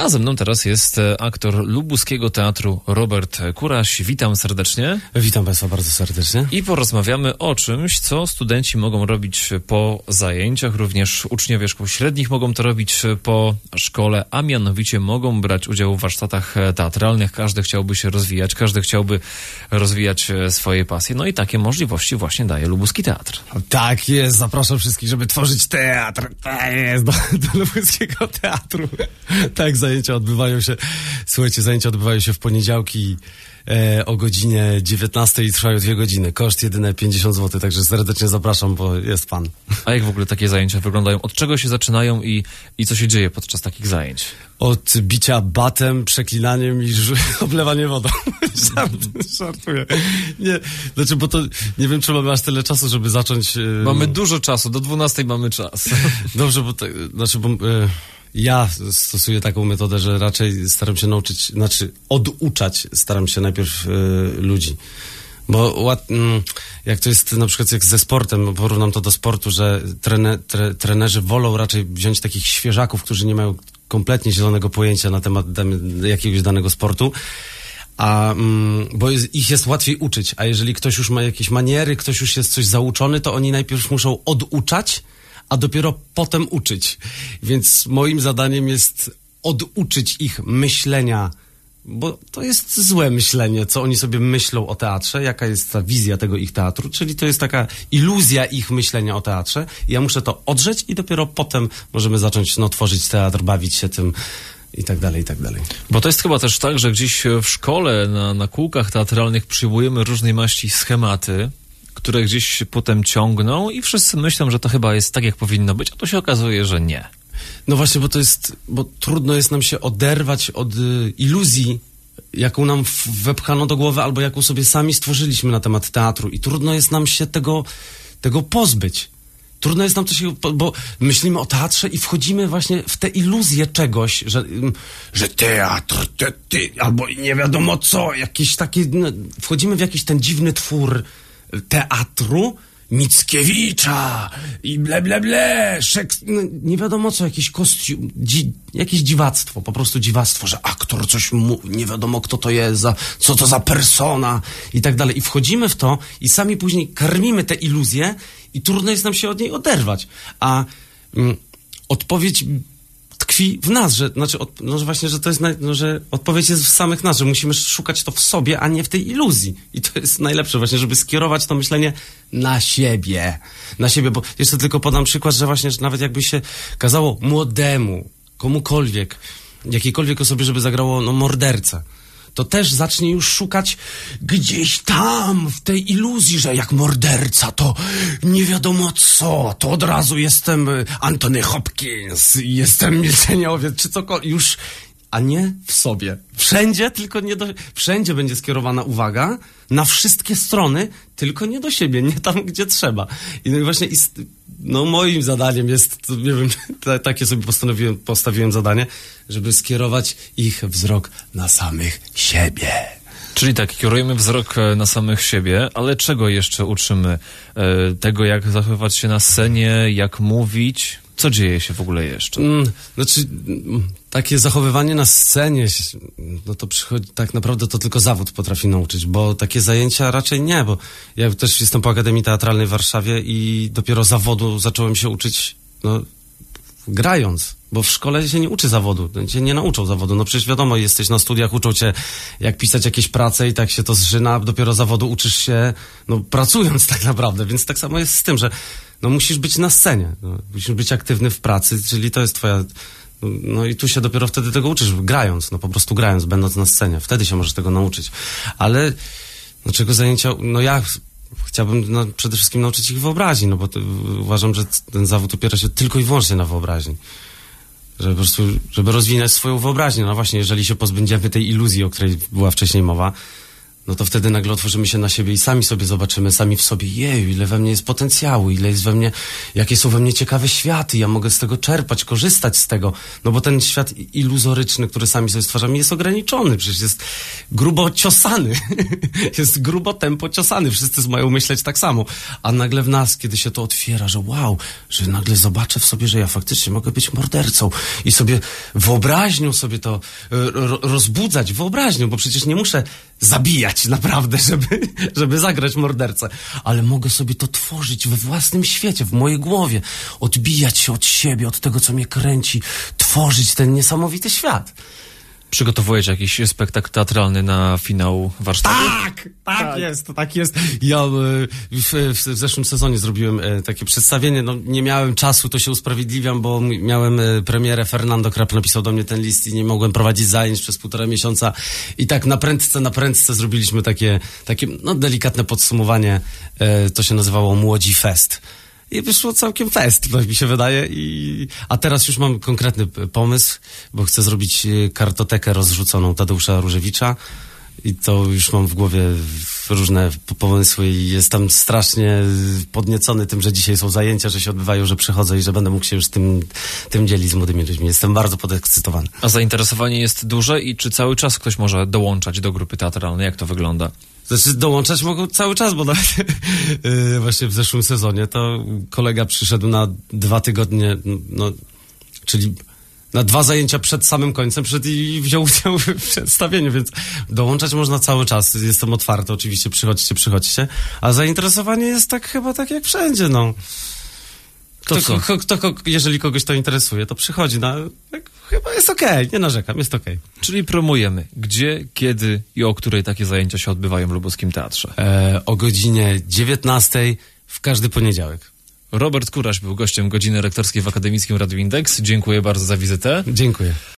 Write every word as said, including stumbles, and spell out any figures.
A ze mną teraz jest aktor lubuskiego teatru Robert Kuraś. Witam serdecznie. Witam Państwa bardzo serdecznie. I porozmawiamy o czymś, co studenci mogą robić po zajęciach. Również uczniowie szkół średnich mogą to robić po szkole, a mianowicie mogą brać udział w warsztatach teatralnych. Każdy chciałby się rozwijać, każdy chciałby rozwijać swoje pasje. No i takie możliwości właśnie daje lubuski teatr. Tak jest, zapraszam wszystkich, żeby tworzyć teatr. Tak jest, do, do lubuskiego teatru. Tak, zajęcia odbywają się, słuchajcie, zajęcia odbywają się w poniedziałki e, o godzinie dziewiętnastej i trwają dwie godziny. Koszt jedyne pięćdziesiąt złotych, także serdecznie zapraszam, bo jest pan. A jak w ogóle takie zajęcia wyglądają? Od czego się zaczynają i, i co się dzieje podczas takich zajęć? Od bicia batem, przeklinaniem i oblewanie wodą. Żartuję. Nie, znaczy, bo to nie wiem, czy mamy aż tyle czasu, żeby zacząć... Yy... Mamy dużo czasu, do dwunastej mamy czas. Dobrze, bo to, znaczy, bo... Yy... Ja stosuję taką metodę, że raczej staram się nauczyć, znaczy oduczać staram się najpierw y, ludzi. Bo łat, mm, jak to jest na przykład jak ze sportem, porównam to do sportu, że trene, tre, trenerzy wolą raczej wziąć takich świeżaków, którzy nie mają kompletnie zielonego pojęcia na temat jakiegoś danego sportu, a mm, bo jest, ich jest łatwiej uczyć, a jeżeli ktoś już ma jakieś maniery, ktoś już jest coś zauczony, to oni najpierw muszą oduczać, a dopiero potem uczyć. Więc moim zadaniem jest oduczyć ich myślenia, bo to jest złe myślenie, co oni sobie myślą o teatrze, jaka jest ta wizja tego ich teatru, czyli to jest taka iluzja ich myślenia o teatrze. Ja muszę to odrzeć i dopiero potem możemy zacząć no, tworzyć teatr, bawić się tym i tak dalej, i tak dalej. Bo to jest chyba też tak, że gdzieś w szkole, na, na kółkach teatralnych przyjmujemy różnej maści schematy, które gdzieś potem ciągną i wszyscy myślą, że to chyba jest tak, jak powinno być, a to się okazuje, że nie. No właśnie, bo to jest, bo trudno jest nam się oderwać od y, iluzji, jaką nam wepchano do głowy, albo jaką sobie sami stworzyliśmy na temat teatru i trudno jest nam się tego, tego pozbyć. Trudno jest nam to się, bo myślimy o teatrze i wchodzimy właśnie w tę iluzję czegoś, że, że teatr, te, ty, albo nie wiadomo co, jakieś takie, no, wchodzimy w jakiś ten dziwny twór teatru Mickiewicza i ble, ble, ble, Szek... no, nie wiadomo co, jakiś kostium, dzi... jakieś dziwactwo, po prostu dziwactwo, że aktor coś mu, nie wiadomo kto to jest, za... co to za persona i tak dalej. I wchodzimy w to i sami później karmimy tę iluzję i trudno jest nam się od niej oderwać. A mm, odpowiedź tkwi w nas, że, znaczy, od, no, że właśnie, że to jest, naj, no, że odpowiedź jest w samych nas, że musimy szukać to w sobie, a nie w tej iluzji. I to jest najlepsze właśnie, żeby skierować to myślenie na siebie. Na siebie, bo jeszcze tylko podam przykład, że właśnie, że nawet jakby się kazało młodemu, komukolwiek, jakiejkolwiek osobie, żeby zagrało, no, mordercę, to też zacznie już szukać gdzieś tam, w tej iluzji, że jak morderca, to nie wiadomo co, to od razu jestem Anthony Hopkins, jestem milczeniowiec, czy cokolwiek, już, a nie w sobie. Wszędzie, tylko nie do... Wszędzie będzie skierowana uwaga, na wszystkie strony, tylko nie do siebie, nie tam, gdzie trzeba. I no właśnie, no moim zadaniem jest, nie wiem, takie sobie postanowiłem, postawiłem zadanie, żeby skierować ich wzrok na samych siebie. Czyli tak, kierujemy wzrok na samych siebie, ale czego jeszcze uczymy? E, tego, jak zachowywać się na scenie, jak mówić? Co dzieje się w ogóle jeszcze? Mm, znaczy, takie zachowywanie na scenie, no to przychodzi, tak naprawdę to tylko zawód potrafi nauczyć, bo takie zajęcia raczej nie, bo ja też jestem po Akademii Teatralnej w Warszawie i dopiero zawodu zacząłem się uczyć, no, grając, bo w szkole się nie uczy zawodu, cię nie nauczą zawodu, no przecież wiadomo, jesteś na studiach, uczą cię jak pisać jakieś prace i tak się to zżyna, dopiero zawodu uczysz się, no pracując tak naprawdę, więc tak samo jest z tym, że no musisz być na scenie, no, musisz być aktywny w pracy, czyli to jest twoja, no i tu się dopiero wtedy tego uczysz, grając, no po prostu grając, będąc na scenie, wtedy się możesz tego nauczyć, ale no czego zajęcia, no ja chciałbym no, przede wszystkim nauczyć ich wyobraźni, no bo to, uważam, że ten zawód opiera się tylko i wyłącznie na wyobraźni. Żeby po prostu, żeby rozwinąć swoją wyobraźnię. No właśnie, jeżeli się pozbędziemy tej iluzji, o której była wcześniej mowa, no to wtedy nagle otworzymy się na siebie i sami sobie zobaczymy, sami w sobie, jeju, ile we mnie jest potencjału, ile jest we mnie, jakie są we mnie ciekawe światy, ja mogę z tego czerpać, korzystać z tego, no bo ten świat iluzoryczny, który sami sobie stwarzamy, jest ograniczony, przecież jest grubo ciosany, jest grubo tempo ciosany, wszyscy mają myśleć tak samo, a nagle w nas, kiedy się to otwiera, że wow, że nagle zobaczę w sobie, że ja faktycznie mogę być mordercą i sobie wyobraźnią sobie to ro- rozbudzać, wyobraźnią, bo przecież nie muszę zabijać naprawdę, żeby, żeby zagrać mordercę. Ale mogę sobie to tworzyć we własnym świecie, w mojej głowie. Odbijać się od siebie, od tego, co mnie kręci. Tworzyć ten niesamowity świat. Przygotowujecie jakiś spektakl teatralny na finał warsztatu? Tak, tak, tak jest, tak jest. Ja e, w, w, w zeszłym sezonie zrobiłem e, takie przedstawienie, no nie miałem czasu, to się usprawiedliwiam, bo miałem e, premierę, Fernando Krap napisał do mnie ten list i nie mogłem prowadzić zajęć przez półtora miesiąca i tak na prędce, na prędce zrobiliśmy takie, takie no delikatne podsumowanie, e, to się nazywało Młodzi Fest. I wyszło całkiem fest, tak mi się wydaje. I... A teraz już mam konkretny pomysł, bo chcę zrobić kartotekę rozrzuconą Tadeusza Różewicza i to już mam w głowie różne pomysły i jestem strasznie podniecony tym, że dzisiaj są zajęcia, że się odbywają, że przychodzę i że będę mógł się już tym, tym dzielić z młodymi ludźmi. Jestem bardzo podekscytowany. A zainteresowanie jest duże i czy cały czas ktoś może dołączać do grupy teatralnej? Jak to wygląda? Znaczy dołączać mogą cały czas, bo nawet yy, właśnie w zeszłym sezonie to kolega przyszedł na dwa tygodnie, no, czyli na dwa zajęcia przed samym końcem przed i wziął udział w przedstawieniu, więc dołączać można cały czas. Jestem otwarty, oczywiście, przychodźcie, przychodźcie, a zainteresowanie jest tak chyba tak jak wszędzie, no. Kto, To kto, kto, kto, jeżeli kogoś to interesuje, to przychodzi na... Tak, chyba jest okej, okay, nie narzekam, jest okej. Okay. Czyli promujemy, gdzie, kiedy i o której takie zajęcia się odbywają w Lubuskim Teatrze. E, o godzinie dziewiętnastej w każdy poniedziałek. Robert Kuraś był gościem Godziny Rektorskiej w Akademickim Radiu Indeks. Dziękuję bardzo za wizytę. Dziękuję.